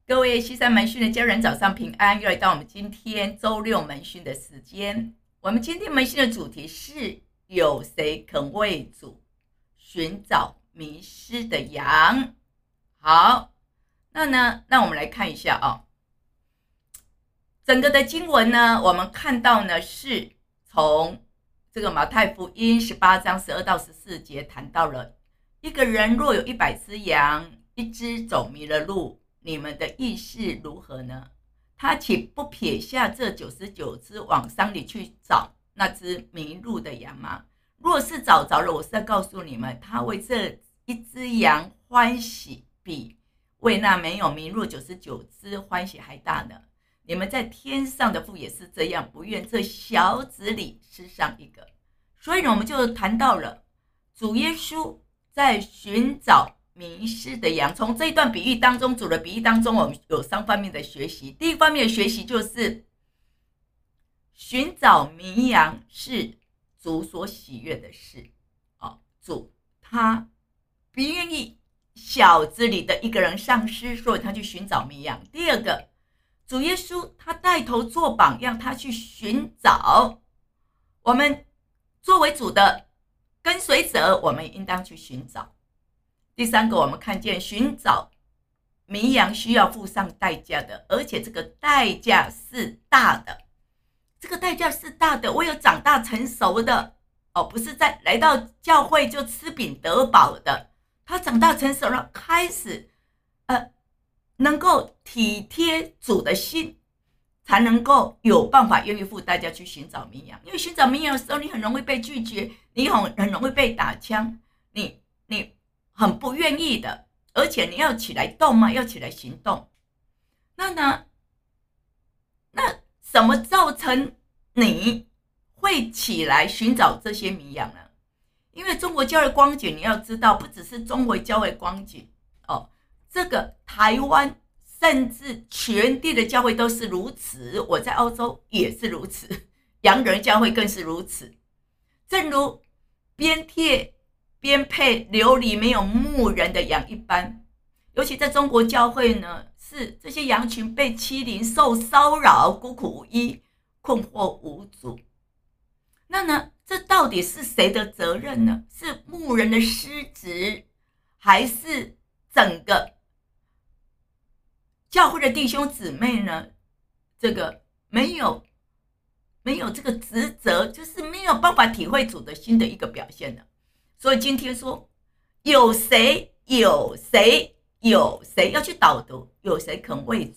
各位西山门训的家人，早上平安！又来到我们今天周六门训的时间。我们今天门训的主题是：有谁肯为主寻找迷失的羊？好，那我们来看一下整个的经文呢，我们看到呢是从这个马太福音18章12到14节谈到了一个人若有100只羊，一只走迷了路，你们的意识如何呢？他岂不撇下这99只往山里去找那只迷路的羊吗？若是找着了，我是在告诉你们，他为这一只羊欢喜，比为那没有迷路99只欢喜还大呢。你们在天上的父也是这样，不愿这小子里失上一个。所以呢，我们就谈到了主耶稣在寻找迷失的羊。从这一段比喻当中，主的比喻当中，我们有3方面的学习。第一方面的学习就是寻找迷羊是主所喜悦的事。主他不愿意小子里的一个人丧失，所以他去寻找迷羊。第二个，主耶稣他带头做榜样，他去寻找。我们作为主的跟随者，我们应当去寻找。第三个，我们看见寻找迷羊需要付上代价的，而且这个代价是大的。这个代价是大的，唯有长大成熟的不是在来到教会就吃饼得饱的，他长大成熟了，开始能够体贴主的心，才能够有办法愿意付代价去寻找迷羊。因为寻找迷羊的时候，你很容易被拒绝，你很容易被打枪，你很不愿意的，而且你要起来动嘛，要起来行动。那什么造成你会起来寻找这些迷羊呢？因为中国教会光景，你要知道，不只是中国教会光景这个台湾甚至全地的教会都是如此，我在澳洲也是如此，洋人教会更是如此。正如边贴边配流离没有牧人的羊一般，尤其在中国教会呢，是这些羊群被欺凌、受骚扰、孤苦无依、困惑无助。这到底是谁的责任呢？是牧人的失职，还是整个教会的弟兄姊妹呢？这个没有这个职责，就是没有办法体会主的心的一个表现呢。所以今天说，有谁要去导读？有谁肯为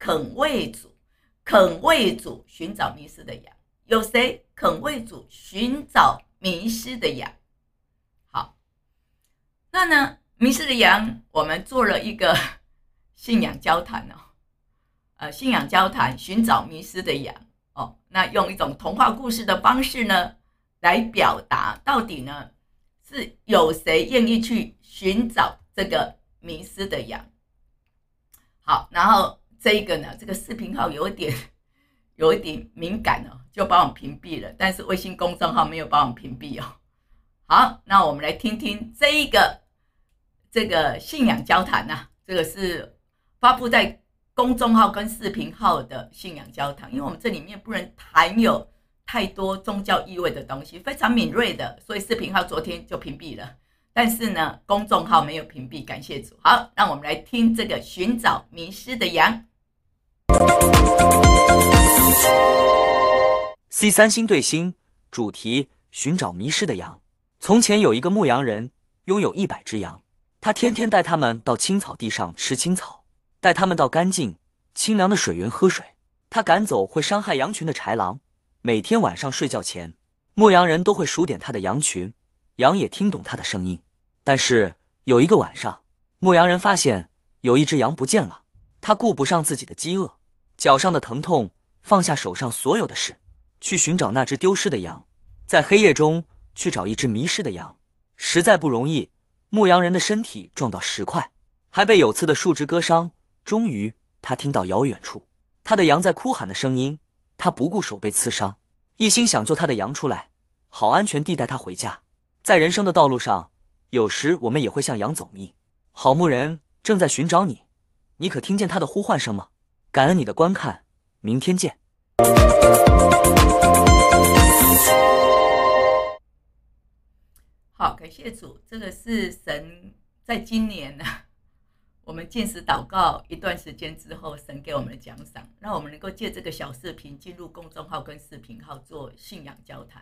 主寻找迷失的羊？有谁肯为主寻找迷失的羊？好，迷失的羊，我们做了一个信仰交谈信仰交谈，寻找迷失的羊那用一种童话故事的方式呢，来表达到底呢是有谁愿意去寻找这个迷失的羊。好，然后这个视频号有一点敏感就把我们屏蔽了，但是微信公众号没有把我们屏蔽好，那我们来听听这个信仰交谈这个是发布在公众号跟视频号的信仰交谈，因为我们这里面不能含有太多宗教意味的东西，非常敏锐的，所以视频号昨天就屏蔽了，但是呢公众号没有屏蔽，感谢主。好，让我们来听这个寻找迷失的羊。 C3星对星，主题寻找迷失的羊。从前有一个牧羊人，拥有100只羊，他天天带他们到青草地上吃青草，带他们到干净清凉的水源喝水。他赶走会伤害羊群的豺狼，每天晚上睡觉前，牧羊人都会数点他的羊群，羊也听懂他的声音。但是有一个晚上，牧羊人发现有一只羊不见了，他顾不上自己的饥饿，脚上的疼痛，放下手上所有的事，去寻找那只丢失的羊。在黑夜中去找一只迷失的羊，实在不容易。牧羊人的身体撞到石块，还被有刺的树枝割伤。终于他听到遥远处他的羊在哭喊的声音，他不顾手被刺伤，一心想救他的羊出来，好安全地带他回家。在人生的道路上，有时我们也会像羊走迷，好牧人正在寻找你， 你可听见他的呼唤声吗？感恩你的观看，明天见。 好，感谢主，这个是神在今年呢，我们禁食祷告一段时间之后，神给我们的奖赏，让我们能够借这个小视频进入公众号跟视频号做信仰交谈。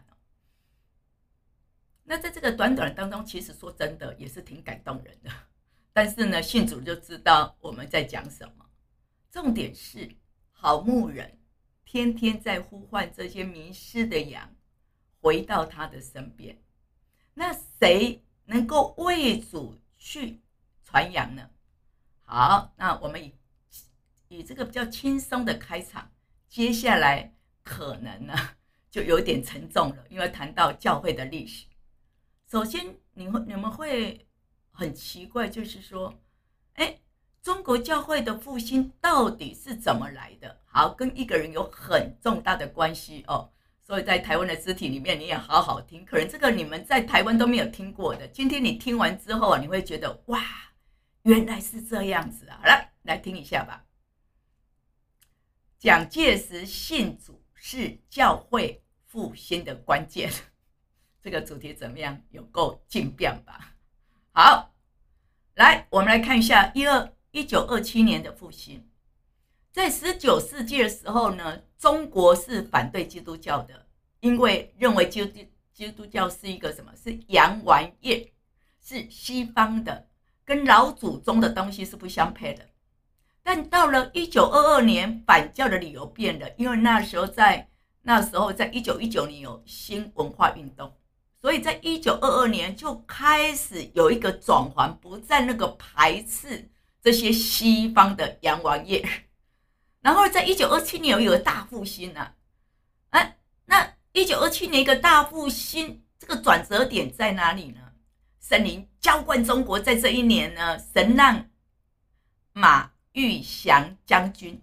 那在这个短短当中，其实说真的也是挺感动人的。但是呢，信主就知道我们在讲什么。重点是，好牧人天天在呼唤这些迷失的羊回到他的身边。那谁能够为主去传扬呢？好，那我们以这个比较轻松的开场，接下来可能呢就有点沉重了，因为谈到教会的历史。首先你们会很奇怪，就是说中国教会的复兴到底是怎么来的？好，跟一个人有很重大的关系哦。所以在台湾的肢体里面，你也好好听，可能这个你们在台湾都没有听过的，今天你听完之后你会觉得哇，原来是这样子啊！好了，来听一下吧。蒋介石信主是教会复兴的关键，这个主题怎么样？有够劲变吧？好，来，我们来看一下1927年的复兴。在19世纪的时候呢，中国是反对基督教的，因为认为基督教是一个什么？是洋玩意，是西方的，跟老祖宗的东西是不相配的。但到了1922年，反教的理由变了，因为那时候在1919年有新文化运动，所以在1922年就开始有一个转换，不再那个排斥这些西方的洋玩意。然后在1927年有一个大复兴那1927年一个大复兴，这个转折点在哪里呢？圣灵浇灌中国，在这一年呢，神让马玉祥将军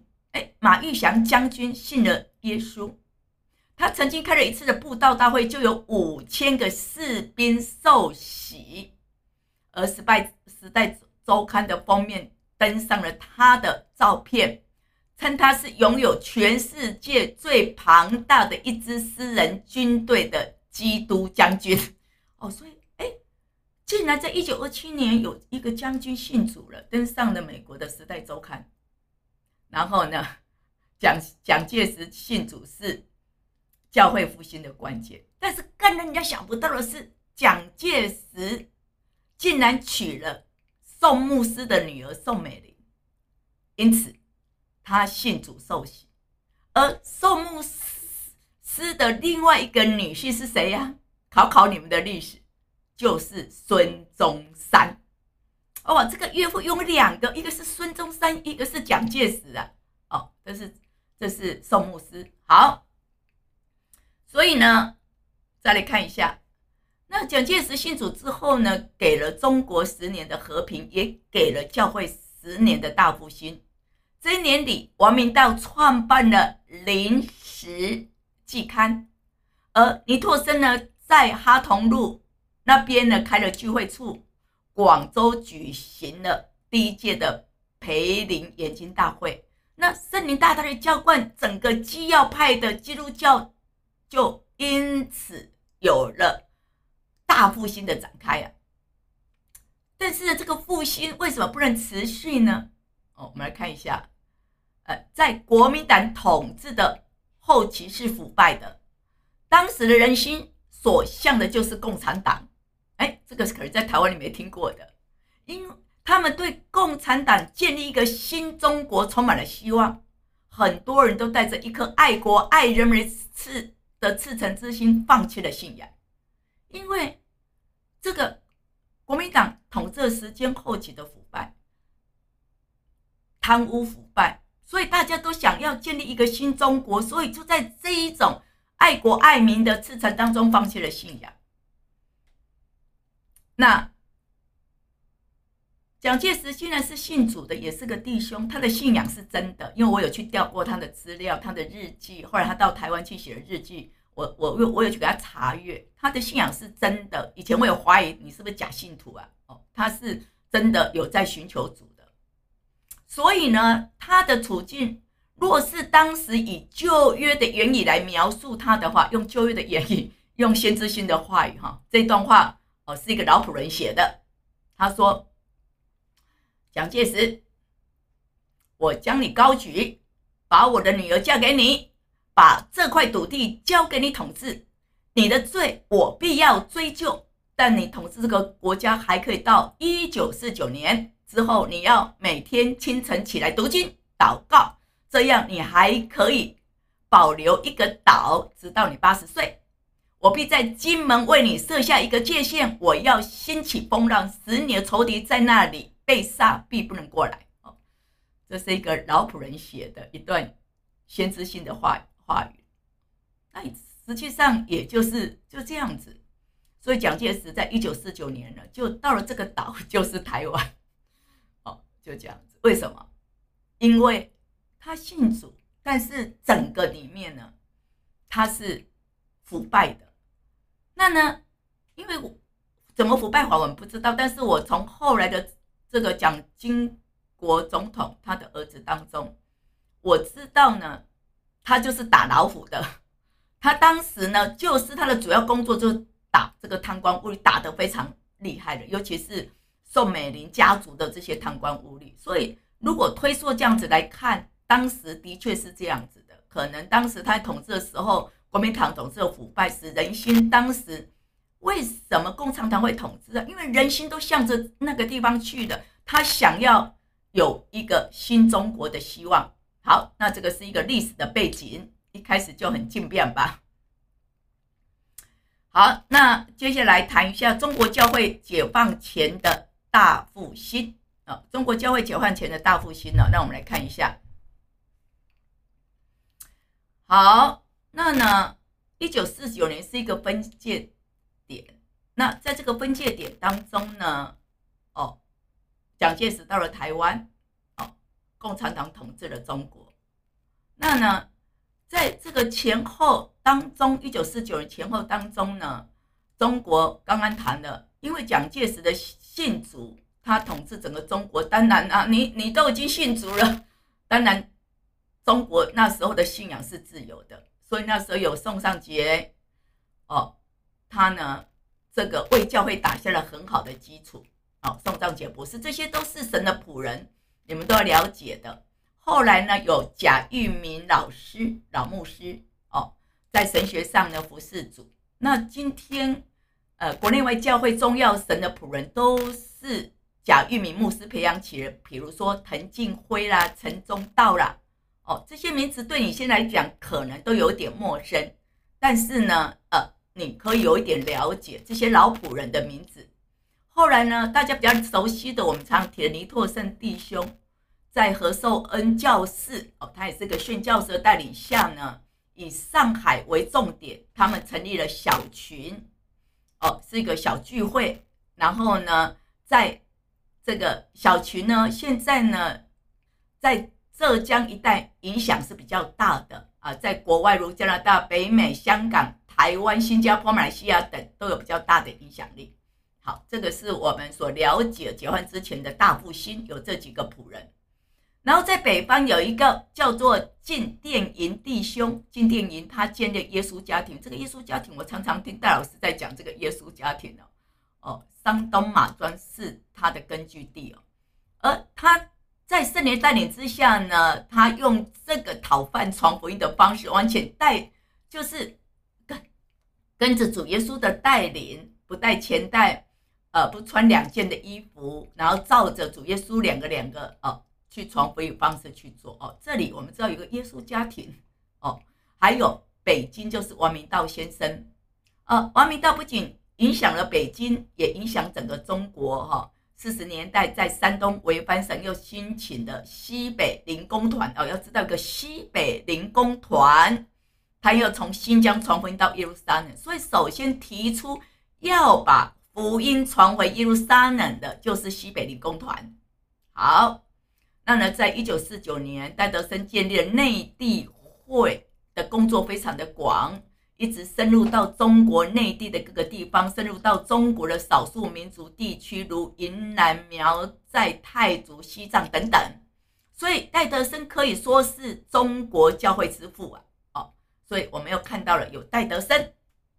信了耶稣。他曾经开了一次的布道大会，就有5000个士兵受洗，而时代周刊的封面登上了他的照片，称他是拥有全世界最庞大的一支私人军队的基督将军。所以竟然在1927年有一个将军信主了，登上了美国的时代周刊。然后呢，蒋介石信主是教会复兴的关键。但是更让人家想不到的是，蒋介石竟然娶了宋牧师的女儿宋美龄，因此他信主受洗。而宋牧师的另外一个女婿是谁呀？考你们的历史，就是孙中山。这个岳父有2个，一个是孙中山，一个是蒋介石啊。这是宋牧师。好，所以呢，再来看一下，那蒋介石信主之后呢，给了中国10年的和平，也给了教会10年的大复兴。这一年里，王明道创办了《临时季刊》，而尼拓生呢，在哈同路那边呢开了聚会处，广州举行了第1届的培灵研经大会。那圣灵大大的浇灌，整个基要派的基督教就因此有了大复兴的展开啊。但是这个复兴为什么不能持续呢？我们来看一下，在国民党统治的后期是腐败的，当时的人心所向的就是共产党。这个可能在台湾你没听过的，因为他们对共产党建立一个新中国充满了希望，很多人都带着一颗爱国爱人民的赤诚之心放弃了信仰。因为这个国民党统治时间后期的腐败，贪污腐败，所以大家都想要建立一个新中国，所以就在这一种爱国爱民的赤诚当中放弃了信仰。那蒋介石虽然是信主的，也是个弟兄，他的信仰是真的，因为我有去调过他的资料，他的日记，后来他到台湾去写了日记，我有去给他查阅，他的信仰是真的。以前我有怀疑你是不是假信徒啊？他是真的有在寻求主的。 所以呢，他的处境若是当时以旧约的言语来描述他的话，用旧约的言语，用先知性的话语这段话是一个老仆人写的。他说：蒋介石，我将你高举，把我的女儿嫁给你，把这块土地交给你统治，你的罪我必要追究，但你统治这个国家还可以到1949年之后，你要每天清晨起来读经祷告，这样你还可以保留一个岛，直到你80岁。我必在金门为你设下一个界限，我要兴起风浪，使你的仇敌在那里被杀，必不能过来。这是一个老仆人写的一段先知性的话语。那实际上也就这样子。所以蒋介石在1949年呢，就到了这个岛，就是台湾。就这样子。为什么？因为他信主，但是整个里面呢，他是腐败的。那呢，因为怎么腐败法我们不知道，但是我从后来的这个蒋经国总统他的儿子当中，我知道呢，他就是打老虎的。他当时呢，就是他的主要工作就是打这个贪官污吏，打得非常厉害的，尤其是宋美龄家族的这些贪官污吏。所以如果推溯这样子来看，当时的确是这样子的。可能当时他统治的时候，国民党统治的腐败使人心，当时为什么共产党会统治啊？因为人心都向着那个地方去的，他想要有一个新中国的希望。好，那这个是一个历史的背景，一开始就很竞变吧。好，那接下来谈一下中国教会解放前的大复兴。中国教会解放前的大复兴呢，让我们来看一下。好，那呢，1949年是一个分界点。那在这个分界点当中呢，蒋介石到了台湾，共产党统治了中国。那呢，在这个前后当中，1949年前后当中呢，中国刚刚谈了，因为蒋介石的信主，他统治整个中国，当然啊，你都已经信主了，当然中国那时候的信仰是自由的，所以那时候有宋尚杰，他呢这个为教会打下了很好的基础。宋尚杰博士，这些都是神的仆人，你们都要了解的。后来呢，有贾玉民老牧师在神学上呢服侍主。那今天国内外教会重要神的仆人都是贾玉民牧师培养起来，比如说滕敬辉啦、陈宗道啦。这些名字对你现在来讲可能都有点陌生，但是呢，你可以有一点了解这些老仆人的名字。后来呢，大家比较熟悉的，我们常提的尼拓胜弟兄，在何寿恩教士，他也是个宣教士的带领下呢，以上海为重点，他们成立了小群，是一个小聚会。然后呢，在这个小群呢，现在呢，在浙江一带影响是比较大的在国外如加拿大、北美、香港、台湾、新加坡、马来西亚等都有比较大的影响力。好，这个是我们所了解解放之前的大复兴，有这几个仆人。然后在北方有一个叫做进店营弟兄，进店营他建立耶稣家庭。这个耶稣家庭我常常听戴老师在讲这个耶稣家庭山东马庄是他的根据地而他在圣灵带领之下呢，他用这个讨饭传福音的方式，完全就是跟着主耶稣的带领，不带钱袋，不穿2件的衣服，然后照着主耶稣两个去传福音方式去做这里我们知道有个耶稣家庭还有北京就是王明道先生王明道不仅影响了北京，也影响整个中国40年代在山东潍坊省又兴起的西北灵工团要知道一个西北灵工团，他又从新疆传福音到耶路撒冷，所以首先提出要把福音传回耶路撒冷的就是西北灵工团。好，那呢，在1949年，戴德生建立了内地会的工作非常的广，一直深入到中国内地的各个地方，深入到中国的少数民族地区，如云南、苗寨、泰族、西藏等等。 所以戴德生可以说是中国教会之父啊。所以我们又看到了有戴德生。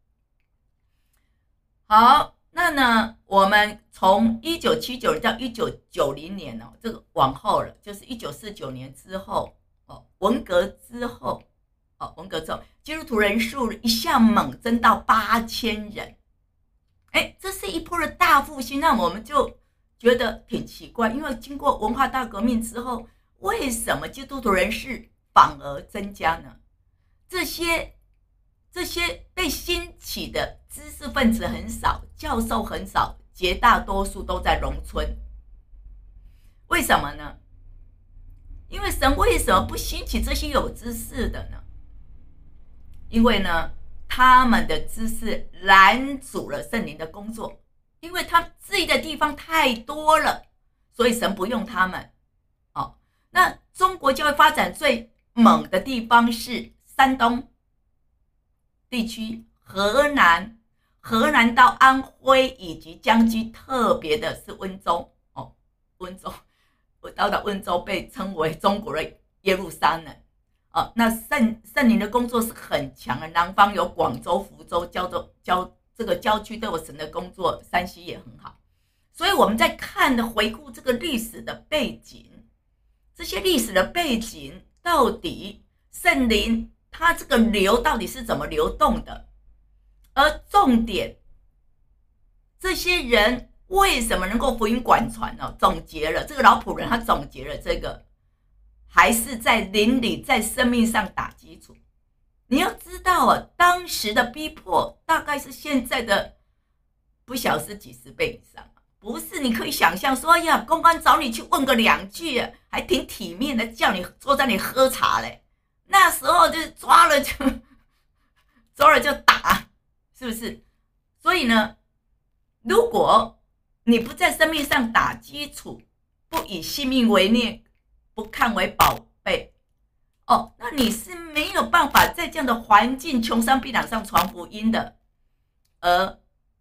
好，那呢，我们从1979年到1990年这个往后了，就是1949年之后，文革之后，基督徒人数一下猛增到8000人。这是一波的大复兴，那我们就觉得挺奇怪，因为经过文化大革命之后，为什么基督徒人数反而增加呢？这些被兴起的知识分子很少，教授很少，绝大多数都在农村。为什么呢？因为神为什么不兴起这些有知识的呢？因为呢，他们的知识拦阻了圣灵的工作，因为他们质疑的地方太多了，所以神不用他们。那中国教会发展最猛的地方是山东地区，河南到安徽以及江西，特别的是温州。温州，我到温州被称为中国的耶路撒冷。那圣灵的工作是很强的，南方有广州、福州、这个郊区都有神的工作，山西也很好。所以我们在回顾这个历史的背景，这些历史的背景到底圣灵它这个流到底是怎么流动的？而重点，这些人为什么能够福音广传呢？总结了这个老仆人，他总结了这个，还是在灵里，在生命上打基础。你要知道当时的逼迫大概是现在的不晓得是几十倍以上。不是你可以想象说，公安找你去问个2句，还挺体面的，叫你坐在那里喝茶嘞。那时候就抓了就打，是不是？所以呢，如果你不在生命上打基础，不以性命为念，不看为宝贝，那你是没有办法在这样的环境穷山僻壤上传福音的。而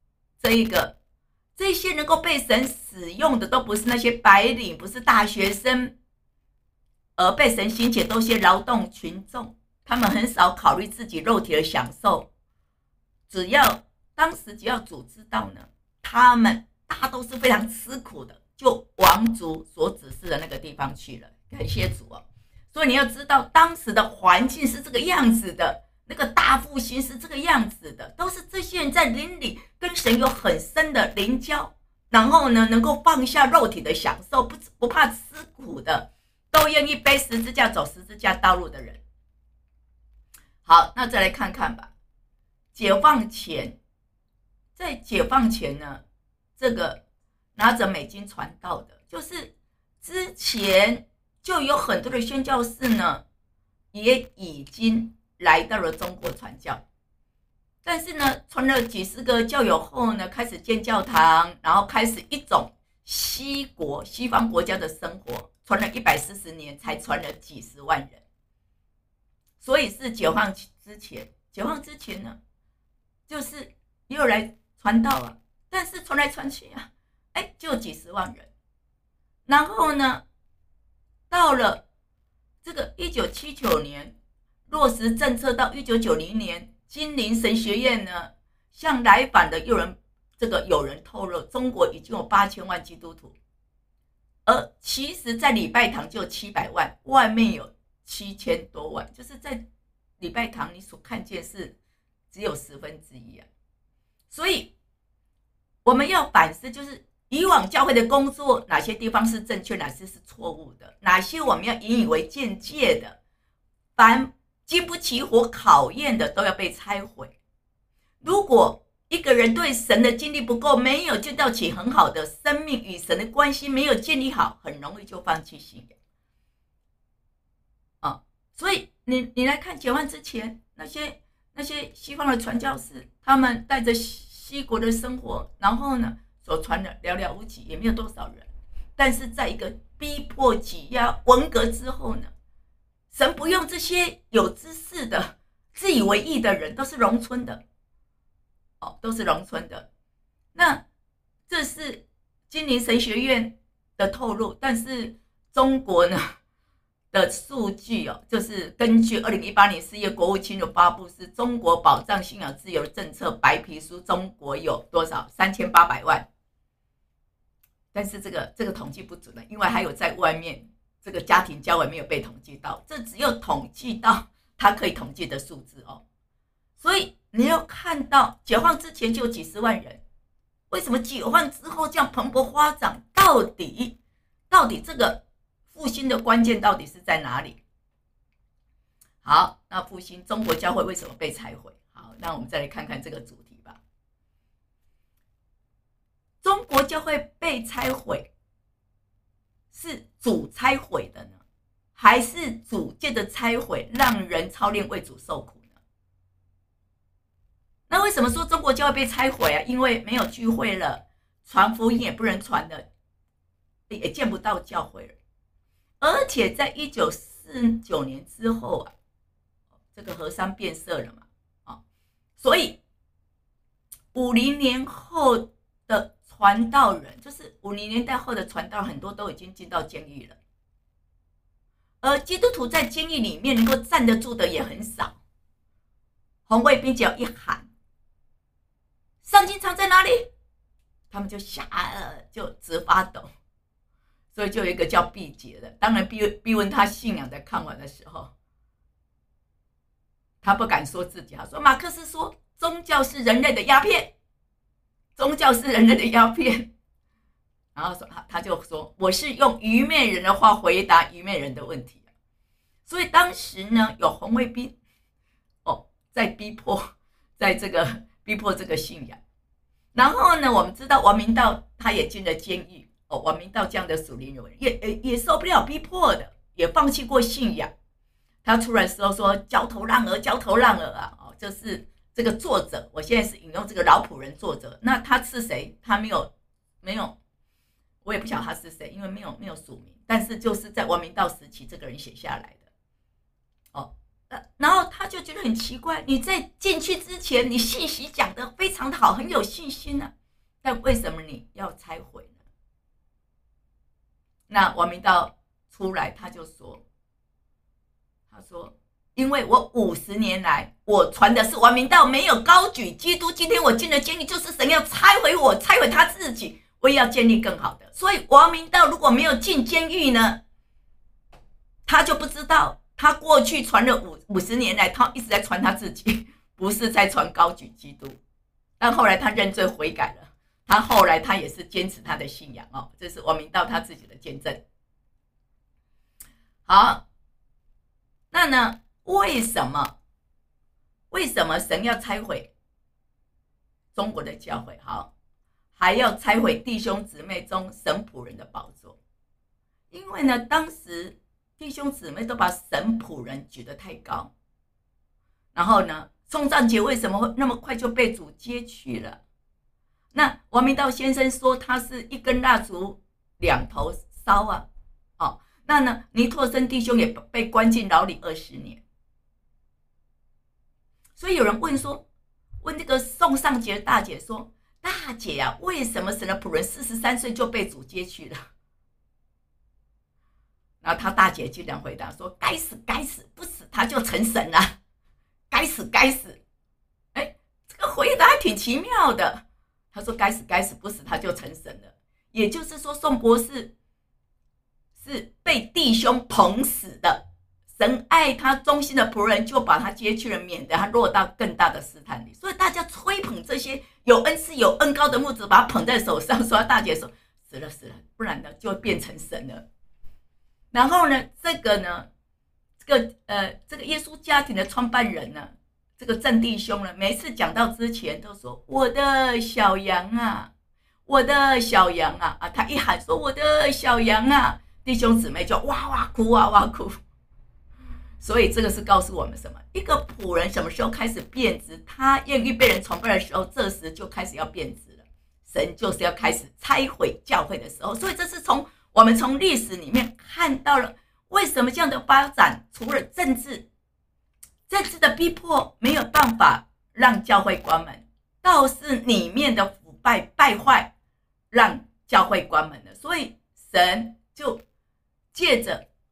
这些能够被神使用的，都不是那些白领，不是大学生，而被神兴起都是些劳动群众，他们很少考虑自己肉体的享受。当时只要主知道呢，他们大都是非常吃苦的，就往主所指示的那个地方去了。感谢主所以你要知道，当时的环境是这个样子的，那个大复兴是这个样子的，都是这些人在灵里跟神有很深的灵交，然后呢，能够放下肉体的享受，不怕吃苦的，都愿意背十字架走十字架道路的人。好，那再来看看吧。解放前，在解放前呢，这个拿着美金传道的，就是之前就有很多的宣教士呢，也已经来到了中国传教。但是呢，传了几十个教友后呢，开始建教堂，然后开始一种西方国家的生活，传了140年才传了几十万人。所以是解放之前呢，就是也有来传道但是传来传去就几十万人。然后呢，到了这个1979年落实政策，到1990年，金陵神学院呢，向来访的有人透露，中国已经有8000万基督徒，而其实在礼拜堂就700万，外面有7000多万，就是在礼拜堂你所看见是只有1/10所以我们要反思，就是以往教会的工作哪些地方是正确，哪些是错误的，哪些我们要引以为鉴戒的，凡经不起火考验的都要被拆毁。如果一个人对神的经历不够，没有建造起很好的生命与神的关系，没有建立好，很容易就放弃信仰所以你来看解放之前那些西方的传教士，他们带着西国的生活，然后呢所传的寥寥无几，也没有多少人。但是在一个逼迫挤压文革之后呢，神不用这些有知识的自以为义的人，都是农村的都是农村的。那这是金陵神学院的透露，但是中国呢， 的数据哦，就是根据2018年4月国务卿有发布是中国保障信仰自由政策白皮书，中国有多少？3800万。但是这个统计不准的，因为还有在外面这个家庭教会没有被统计到，这只有统计到它可以统计的数字哦。所以你要看到解放之前就有几十万人，为什么解放之后这样蓬勃发展？到底这个复兴的关键到底是在哪里？好，那复兴中国教会为什么被拆毁？好，那我们再来看看这个主题吧。中国教会被拆毁，是主拆毁的呢，还是主借着拆毁让人操练为主受苦呢？那为什么说中国教会被拆毁啊？因为没有聚会了，传福音也不能传了，也见不到教会了。而且在1949年之后啊，这个和尚变色了嘛，所以50年后的传道人，就是50年代后的传道人，很多都已经进到监狱了。而基督徒在监狱里面能够站得住的也很少。红卫兵只要一喊上经常在哪里，他们就就直发抖。所以就有一个叫毕节的，当然逼问他信仰的看法的时候，他不敢说自己，他说马克思说宗教是人类的鸦片，宗教是人类的鸦片。然后他就说我是用愚昧人的话回答愚昧人的问题。所以当时呢，有红卫兵在逼迫这个信仰。然后呢，我们知道王明道他也进了监狱。王明道这样的属灵人也受不了逼迫的，也放弃过信仰。他出来的时候说焦头烂额，焦头烂额啊！这是这个作者，我现在是引用这个老仆人作者。那他是谁？他没有，我也不晓得他是谁，因为没有署名。但是就是在王明道时期，这个人写下来的。然后他就觉得很奇怪，你在进去之前，你信息讲得非常的好，很有信心啊，但为什么你要拆毁呢？那王明道出来，他说，因为我50年来，我传的是王明道，没有高举基督。今天我进了监狱，就是神要拆毁我，拆毁他自己，我也要建立更好的。所以王明道如果没有进监狱呢，他就不知道他过去传了50年来，他一直在传他自己，不是在传高举基督。但后来他认罪悔改了。后来他也是坚持他的信仰这是王明道他自己的见证。好，那呢，为什么神要拆毁中国的教会？好，还要拆毁弟兄姊妹中神仆人的宝座？因为呢，当时弟兄姊妹都把神仆人举得太高，然后呢，宋丈节为什么会那么快就被主接去了？那王明道先生说他是一根蜡烛两头烧啊，那呢，尼拓生弟兄也被关进牢里20年。所以有人问这个宋尚节大姐说，大姐啊，为什么神的仆人43岁就被主接去了？然后他大姐竟然回答说，该死，不死他就成神了，该死。这个回答还挺奇妙的。他说该死，不死他就成神了。也就是说，宋博士是被弟兄捧死的，神爱他忠心的仆人就把他接去了，免得他落到更大的试探里。所以大家吹捧这些有恩赐有恩膏的牧者，把他捧在手上，说大姐说死了，不然呢就会变成神了。然后呢，这个耶稣家庭的创办人呢，这个郑弟兄呢，每次讲到之前都说我的小羊啊，他一喊说我的小羊啊，弟兄姊妹就哇哇哭。所以这个是告诉我们什么？一个仆人什么时候开始变质？他愿意被人崇拜的时候，这时就开始要变质了。神就是要开始拆毁教会的时候。所以这是我们从历史里面看到了为什么这样的发展，除了政治的逼迫没有办法让教会关门，倒是里面的腐败败坏让教会关门了。所以神就借着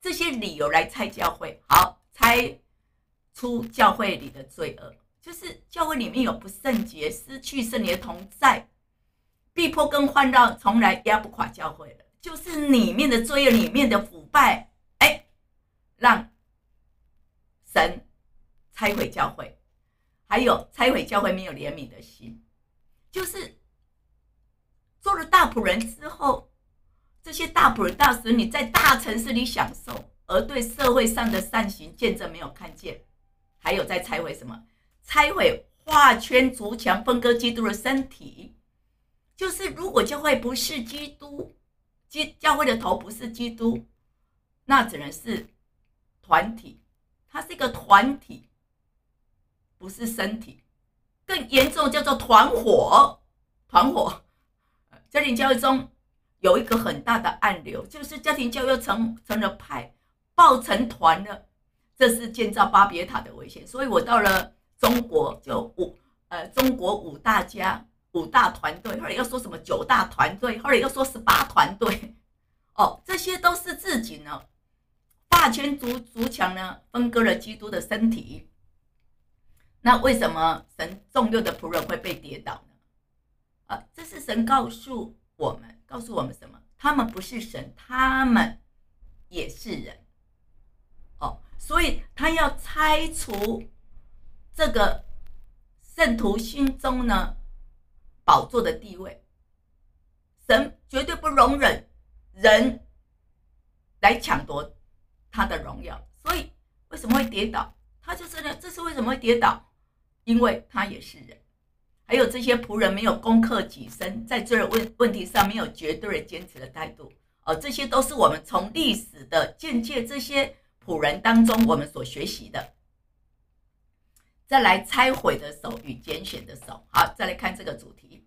这些理由来拆教会。好，拆出教会里的罪恶，就是教会里面有不圣洁，失去圣灵的同在，逼迫跟患难从来压不垮教会了，就是里面的罪恶，里面的腐败，让神拆毁教会，还有拆毁教会没有怜悯的心，就是做了大仆人之后，这些大仆人大使女在大城市里享受，而对社会上的善行见证没有看见。还有在拆毁什么？拆毁画圈筑墙分割基督的身体，就是如果教会不是基督，教会的头不是基督，那只能是团体，它是一个团体，不是身体。更严重叫做团伙。家庭教育中有一个很大的暗流，就是家庭教育成了派，爆成团了，这是建造巴别塔的危险。所以我到了中国，中国五大家、5大团队，后来又说什么9大团队，后来又说18团队，这些都是自己呢画圈筑墙呢，分割了基督的身体。那为什么神重用的仆人会被跌倒呢？这是神告诉我们什么？他们不是神，他们也是人。所以他要拆除这个圣徒心中呢宝座的地位。神绝对不容忍人来抢夺他的荣耀。所以为什么会跌倒？他就是呢，这是为什么会跌倒？因为他也是人。还有这些仆人没有攻克己身，在这个问题上没有绝对的坚持的态度。这些都是我们从历史的见解这些仆人当中我们所学习的。再来，拆毁的手与拣选的手。好，再来看这个主题，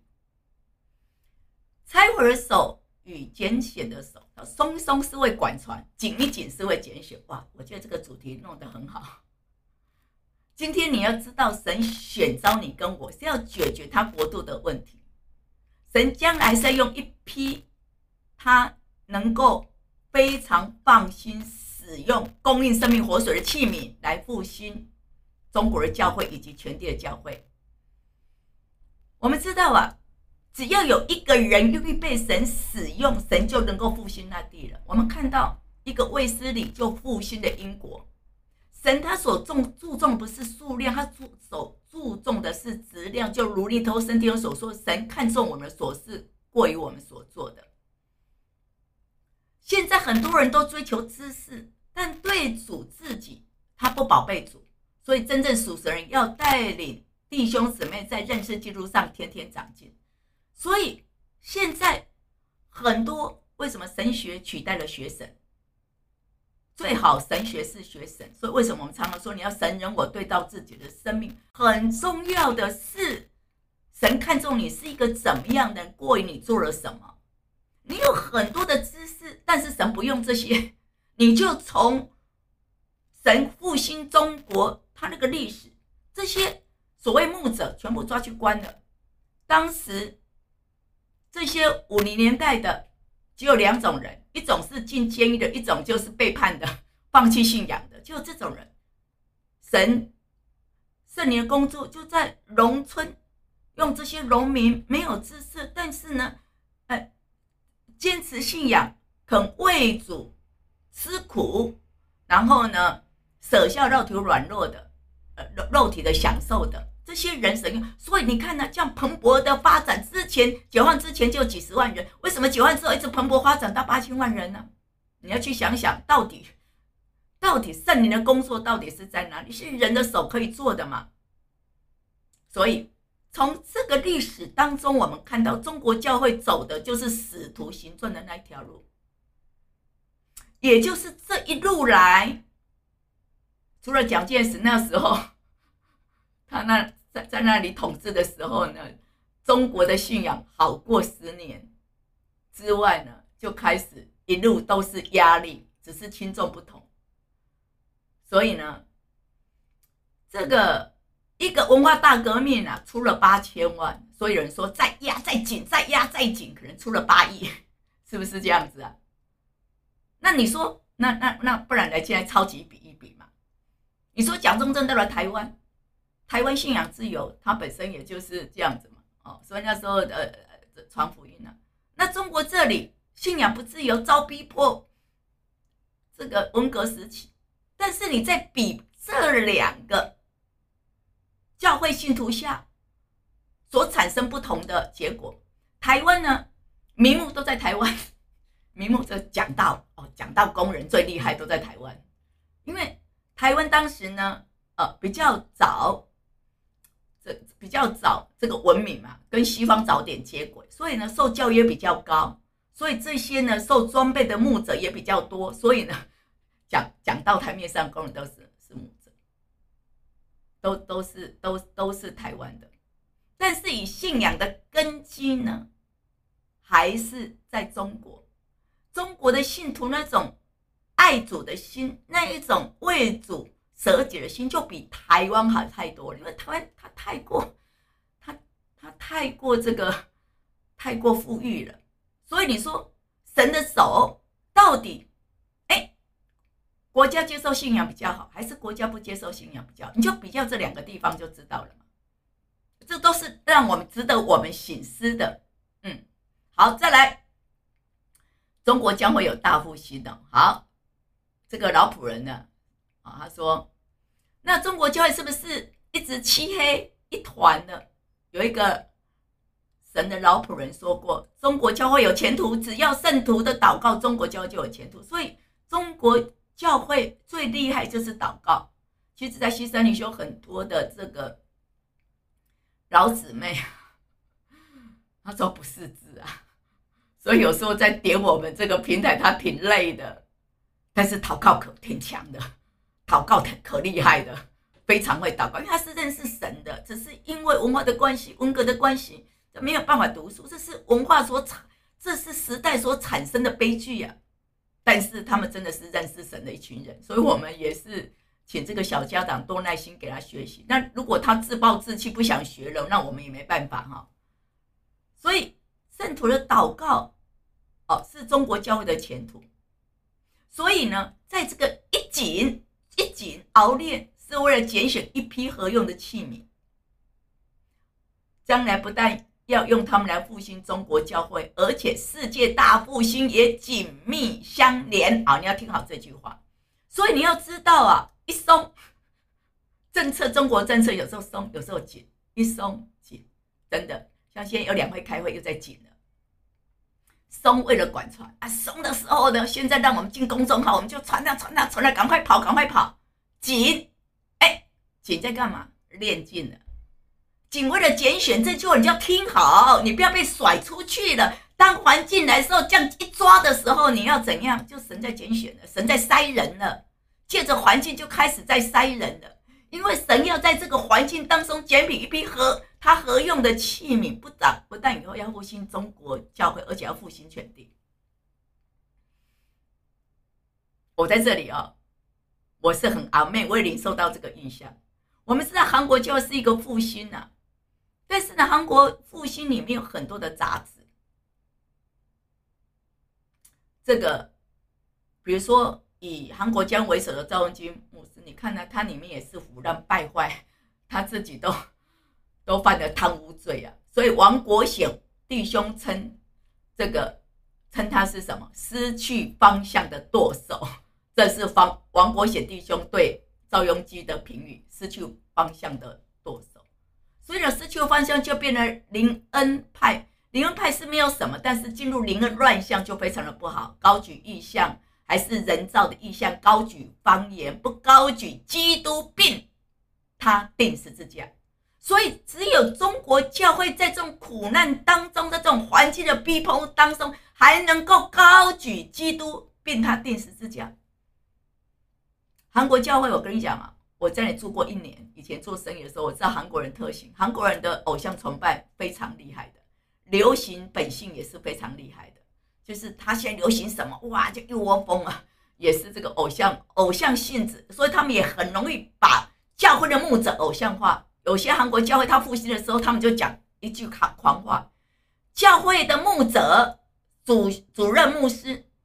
拆毁的手与拣选的手。松一松是为管传，紧一紧是为拣选。哇，我觉得这个主题弄得很好。今天你要知道，神选召你跟我是要解决他国度的问题。神将来是要用一批他能够非常放心使用供应生命活水的器皿来复兴中国的教会以及全地的教会。我们知道只要有一个人愿意被神使用，神就能够复兴那地了。我们看到一个卫斯理就复兴的英国。神他所注重不是数量，他所注重的是质量。就如利头圣经所说，神看重我们的所事过于我们所做的。现在很多人都追求知识，但对主自己他不宝贝主，所以真正属神人要带领弟兄姊妹在认识基督上天天长进。所以现在很多为什么神学取代了学神？最好神学是学神。所以为什么我们常常说你要神人我对到自己的生命？很重要的是神看重你是一个怎么样的人，过于你做了什么。你有很多的知识，但是神不用这些，你就从神复兴中国他那个历史，这些所谓牧者全部抓去关了。当时这些50年代的只有2种人，一种是进监狱的，一种就是背叛的，放弃信仰的。就这种人，神圣灵的工作就在农村，用这些农民没有知识，但是呢坚持信仰，肯为主吃苦，然后呢舍下肉体软弱的肉体的享受的这些人神用。所以你看这样蓬勃的发展，之前解放之前就有几十万人，为什么解放之后一直蓬勃发展到8000万人呢？你要去想想，到底圣灵的工作到底是在哪里？是人的手可以做的吗？所以从这个历史当中，我们看到中国教会走的就是使徒行传的那一条路，也就是这一路来，除了蒋介石那时候他在那里统治的时候呢，中国的信仰好过10年之外呢，就开始一路都是压力，只是轻重不同。所以呢，这个一个文化大革命出了8000万，所以有人说再压再紧，再压再紧，可能出了8亿，是不是这样子啊？那你说那不然来现在超级比一比嘛？你说蒋中正到了台湾，台湾信仰自由，它本身也就是这样子嘛。所以那时候传福音啊。那中国这里信仰不自由，遭逼迫，这个文革时期。但是你在比这两个教会信徒下所产生不同的结果，台湾呢，名目都在台湾，名目就讲到工人最厉害都在台湾，因为台湾当时呢，比较早这个文明嘛，跟西方早点接轨，所以呢受教育也比较高，所以这些呢受装备的牧者也比较多，所以呢讲到台面上工人都是牧者，都是台湾的，但是以信仰的根基呢，还是在中国。中国的信徒那种爱主的心，那一种为主舍己的心，就比台湾好太多了。因为台湾它太过这个太过富裕了，所以你说神的手到底，国家接受信仰比较好，还是国家不接受信仰比较好？你就比较这两个地方就知道了嘛。这都是让我们值得我们省思的。好，再来，中国将会有大复兴的。好，这个老仆人呢，他说，那中国教会是不是一直漆黑一团的？有一个神的老仆人说过，中国教会有前途，只要圣徒的祷告，中国教会就有前途。所以中国教会最厉害就是祷告。其实在西山里有很多的这个老姊妹，他说不识字啊，所以有时候在点我们这个平台，他挺累的，但是祷告可挺强的，祷告可厉害的，非常会祷告，因为他是认识神的，只是因为文化的关系、文革的关系，没有办法读书，这是文化这是时代所产生的悲剧啊。但是他们真的是认识神的一群人，所以我们也是请这个小家长多耐心给他学习。那如果他自暴自弃不想学了，那我们也没办法哈。所以圣徒的祷告是中国教会的前途。所以呢，在这个一井熬炼，是为了拣选一批合用的器皿，将来不但要用他们来复兴中国教会，而且世界大复兴也紧密相连。你要听好这句话。所以你要知道一松政策，中国政策有时候松，有时候紧，一松紧，真的像现在有2会开会又在紧了。松为了管传松的时候呢，现在让我们进公众号，我们就传了，赶快跑。紧，紧在干嘛？练尽了。紧为了拣选，这句话你就要听好，你不要被甩出去了。当环境来的时候，这样一抓的时候，你要怎样？就神在拣选了，神在筛人了，借着环境就开始在筛人了。因为神要在这个环境当中拣选一批他合用的器皿，不但以后要复兴中国教会，而且要复兴全地。我在这里我是很阿妹，我也领受到这个印象。我们知道韩国教会是一个复兴啊，但是呢，韩国复兴里面有很多的杂质。这个，比如说以韩国教为首的赵文金牧师，你看他里面也是胡乱败坏，他自己都犯了贪污罪啊。所以王国显弟兄称他是什么？失去方向的舵手。这是王国显弟兄对赵雍基的评语，失去方向的舵手。所以呢，失去方向就变成灵恩派。灵恩派是没有什么，但是进入灵恩乱象就非常的不好。高举意象还是人造的意象，高举方言，不高举基督，并他钉十字架。所以只有中国教会在这种苦难当中，在这种环境的逼迫当中，还能够高举基督，并他钉十字架。韩国教会，我跟你讲我在那里住过1年，以前做生意的时候，我知道韩国人特性。韩国人的偶像崇拜非常厉害的，流行本性也是非常厉害的，就是他现在流行什么，哇，就一窝蜂也是这个偶像性质，所以他们也很容易把教会的牧者偶像化。有些韩国教会他复兴的时候，他们就讲一句狂话：教会的牧者、主任牧师，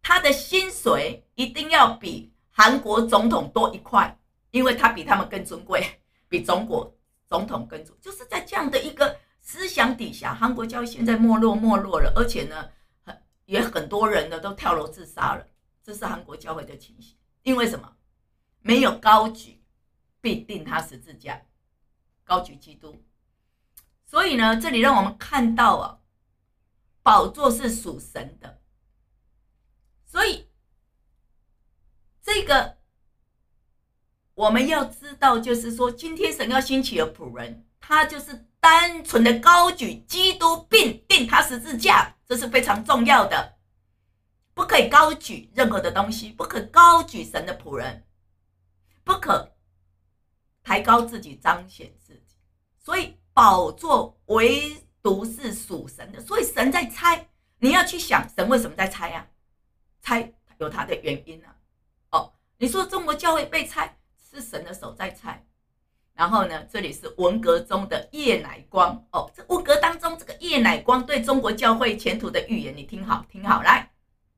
他的薪水一定要比韩国总统多1块，因为他比他们更尊贵，比中国总统更尊贵。就是在这样的一个思想底下，韩国教育现在没落了，而且呢，也很多人呢都跳楼自杀了。这是韩国教会的情形。因为什么？没有高举，必定他十字架，高举基督。所以呢，这里让我们看到啊，宝座是属神的。所以这个我们要知道，就是说今天神要兴起的仆人，他就是单纯的高举基督并定他十字架，这是非常重要的。不可以高举任何的东西，不可高举神的仆人，不可抬高自己彰显自己。所以宝座唯独是属神的，所以神在拆，你要去想神为什么在拆啊？拆有他的原因啊。你说中国教会被拆，是神的手在拆。然后呢，这里是文革中的叶乃光。这文革当中这个叶乃光对中国教会前途的预言，你听好来。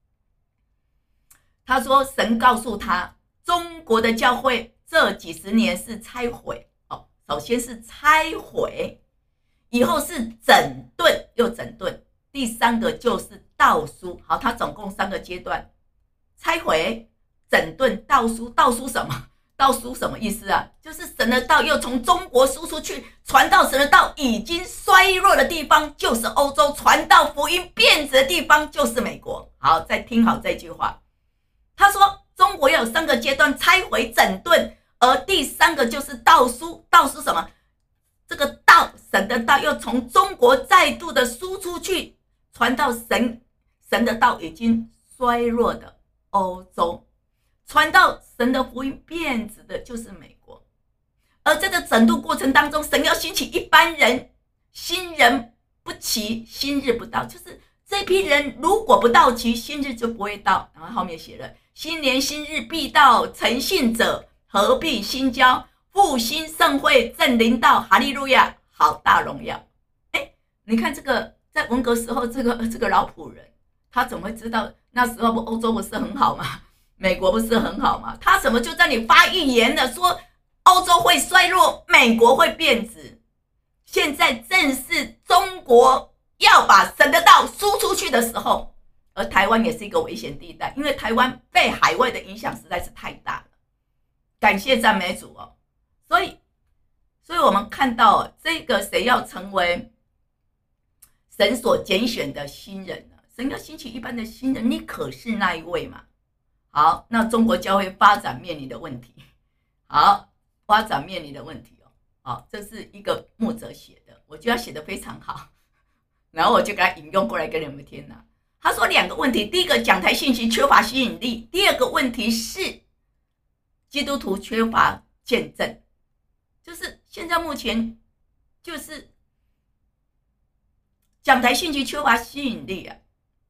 他说神告诉他，中国的教会这几十年是拆毁。首先是拆毁，以后是整顿又整顿，第3个就是倒书。好，他总共3个阶段：拆毁、整顿、倒书。倒书什么？倒书什么意思啊？就是神的道又从中国输出去，传到神的道已经衰弱的地方就是欧洲，传到福音变质的地方就是美国。好，再听好这句话。他说中国要有3个阶段：拆毁、整顿，而第3个就是倒书。倒书什么？这个道，神的道又从中国再度的输出去，传到神的道已经衰弱的欧洲，传到神的福音变质的就是美国。而这个整顿过程当中，神要兴起一般人，新人不齐，新日不到，就是这批人如果不到齐，新日就不会到。然后后面写了新年新日必到，诚信者何必新交，复兴盛会正临到，哈利路亚，好大荣耀。你看这个在文革时候，这个老仆人，他怎么会知道那时候欧洲不是很好吗？美国不是很好吗？他怎么就在你发预言了，说欧洲会衰弱，美国会变质？现在正是中国要把神的道输出去的时候。而台湾也是一个危险地带，因为台湾被海外的影响实在是太大了。感谢赞美主哦！所以我们看到这个谁要成为神所拣选的新人呢？神要兴起一般的新人，你可是那一位嘛？好，那中国教会发展面临的问题，这是一个牧者写的，我觉得他写的非常好，然后我就给他引用过来跟你们听了。他说2个问题，第一个讲台信息缺乏吸引力，第2个问题是基督徒缺乏见证。就是现在目前就是讲台信息缺乏吸引力啊，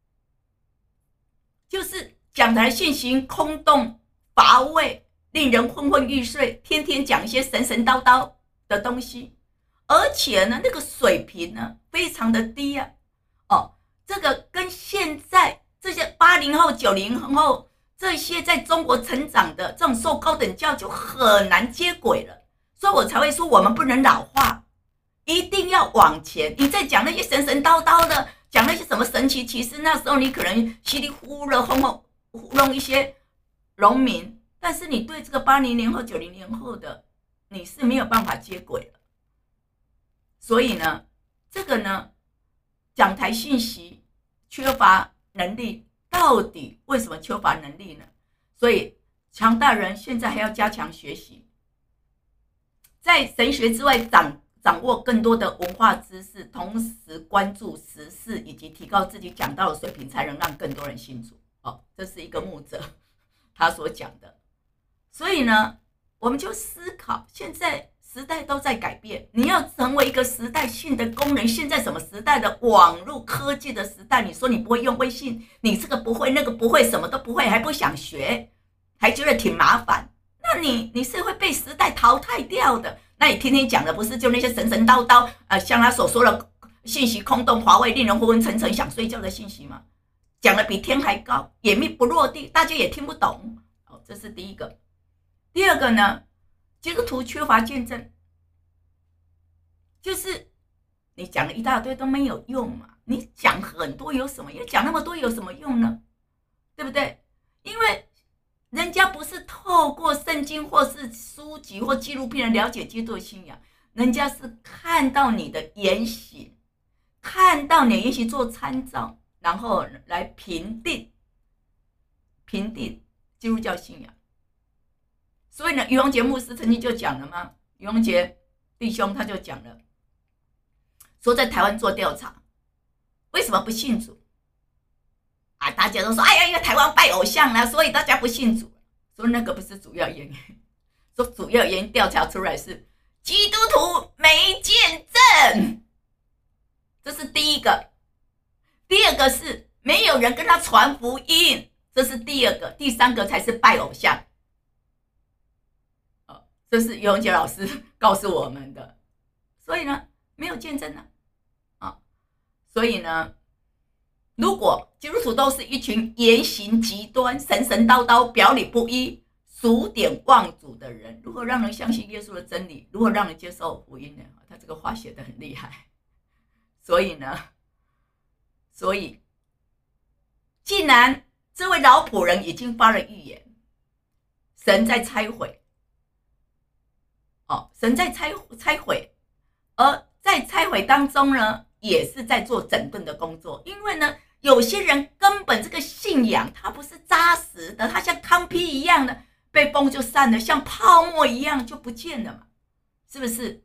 就是讲台信息空洞乏味，令人昏昏欲睡，天天讲一些神神叨叨的东西，而且呢那个水平呢非常的低啊。这个跟现在这些80后、90后这些在中国成长的这种受高等教育就很难接轨了，所以我才会说我们不能老化，一定要往前。你在讲那些神神叨叨的，讲那些什么神奇奇事，那时候你可能稀里糊弄一些农民，但是你对这个80年后、90年后的你是没有办法接轨的。所以呢，这个呢，讲台信息缺乏能力，到底为什么缺乏能力呢？所以强大人现在还要加强学习，在神学之外掌握更多的文化知识，同时关注时事以及提高自己讲道的水平，才能让更多人信主。这是一个牧者他所讲的。所以呢，我们就思考，现在时代都在改变，你要成为一个时代性的工人。现在什么时代的网络科技的时代，你说你不会用微信，你这个不会那个不会，什么都不会，还不想学，还觉得挺麻烦，那你是会被时代淘汰掉的。那你天天讲的不是就那些神神叨叨像他所说的信息空洞乏味，令人昏昏沉沉想睡觉的信息吗？ 讲的比天还高，眼密不落地，大家也听不懂。这是第一个。第二个呢，基督徒缺乏见证，就是你讲了一大堆都没有用嘛，你讲很多有什么用？讲那么多有什么用呢？对不对？因为人家不是透过圣经或是书籍或纪录片了解基督的信仰，人家是看到你的言行，看到你的言行做参照，然后来评定基督教信仰。所以呢，于荣杰牧师曾经就讲了嘛，于荣杰弟兄他就讲了，说在台湾做调查，为什么不信主？大家都说，哎呀，因为台湾拜偶像啦，所以大家不信主。说那个不是主要原因，说主要原因调查出来是基督徒没见证，这是第一个。第二个是没有人跟他传福音，这是第二个。第三个才是拜偶像。这是于荣杰老师告诉我们的。所以呢，没有见证啊。所以呢，如果基督徒都是一群言行极端、神神叨叨、表里不一、数典忘祖的人，如何让人相信耶稣的真理？如何让人接受福音呢？他这个话写得很厉害。所以既然这位老仆人已经发了预言，神在拆毁，神在拆毁，而在拆毁当中呢，也是在做整顿的工作。因为呢，有些人根本这个信仰它不是扎实的，它像糠秕一样的被风就散了，像泡沫一样就不见了嘛，是不是？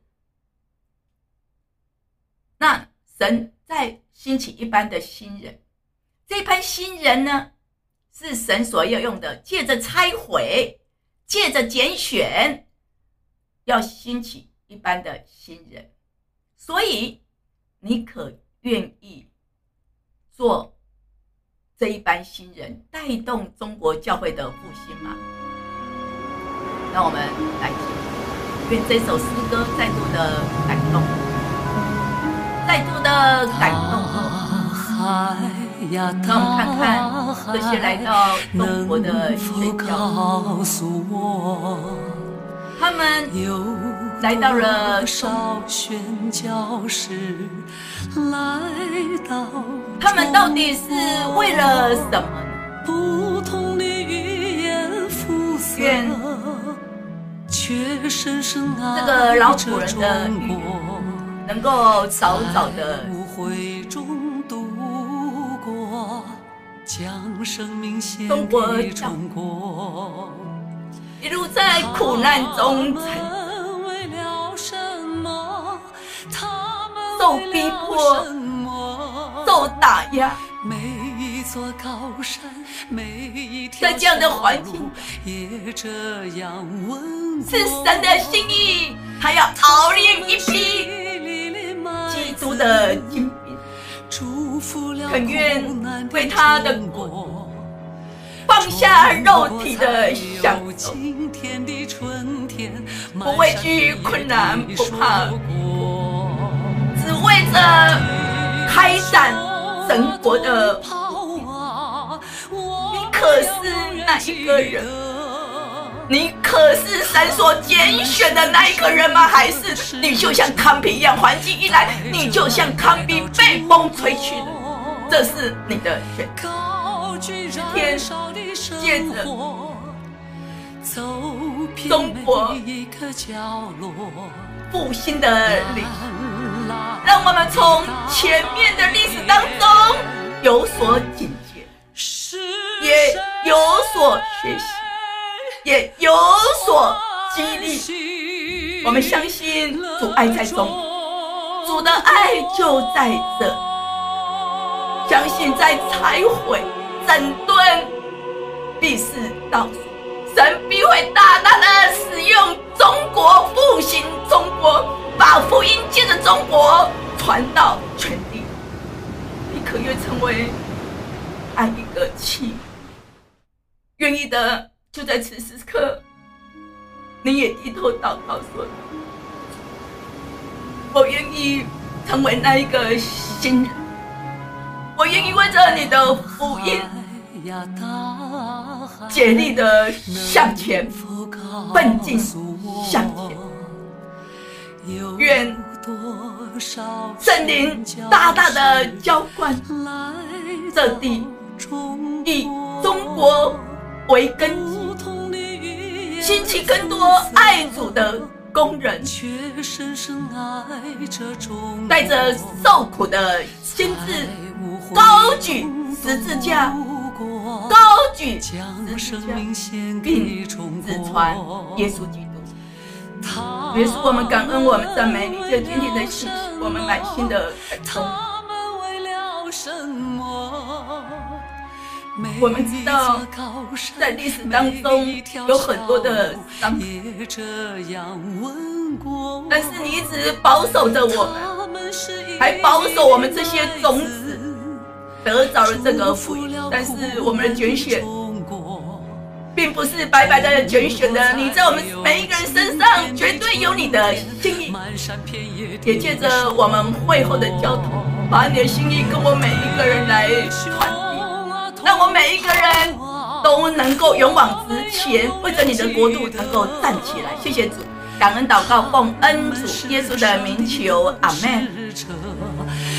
那神在兴起一般的新人，这班新人呢，是神所要用的，借着拆毁，借着拣选，要兴起一般的新人。所以你可愿意做这一班新人，带动中国教会的复兴吗？让我们来听，愿这首诗歌再度的感动，再度的感动。让我们看看这些来到中国的宣教，他们来到了宣教士，他们到底是为了什么呢？不同的语言肤色，却深深这个老仆人的语言能够早早的误会中度过，将生命献给中国，一路在苦难中受逼迫，受打压，在这样的环境，是神的心意，他要熬炼一批基督的精兵，恳愿为他的国放下肉体的享受，不畏惧困难，不怕苦，只为着开展神国的目的。你可是那一个人？你可是神所拣选的那一个人吗？还是你就像糠秕一样，环境一来你就像糠秕被风吹去的？这是你的选择。天借着中国复兴的历史，让我们从前面的历史当中有所警戒，也有所学习，也有所激励。我们相信主爱在中，主的爱就在这，相信在拆毁整顿必是倒数，神必会大大的使用中国，复兴中国，把福音借着中国传到全地。你可愿成为爱一个器？愿意的就在此时刻，你也低头祷告说：我愿意成为那一个新人， 我愿意为着你的福音竭力的向前，奋进向前。愿圣灵大大的浇灌这地，以中国为根基，兴起更多爱主的工人，带着受苦的心志，高举十字架，高举十字架，并直传耶稣基督。耶稣，我们感恩，我们赞美你，这今天的信息，我们满心的感动。我们知道，在历史当中有很多的伤害，但是你一直保守着我们，还保守我们这些种子得着了这个福音。但是我们的拣选并不是白白的拣选的，你在我们每一个人身上绝对有你的心意，也借着我们会后的交通，把你的心意跟我每一个人来传递，让我每一个人都能够勇往直前，为着你的国度能够站起来。谢谢主，感恩祷告，奉恩主耶稣的名求，阿们。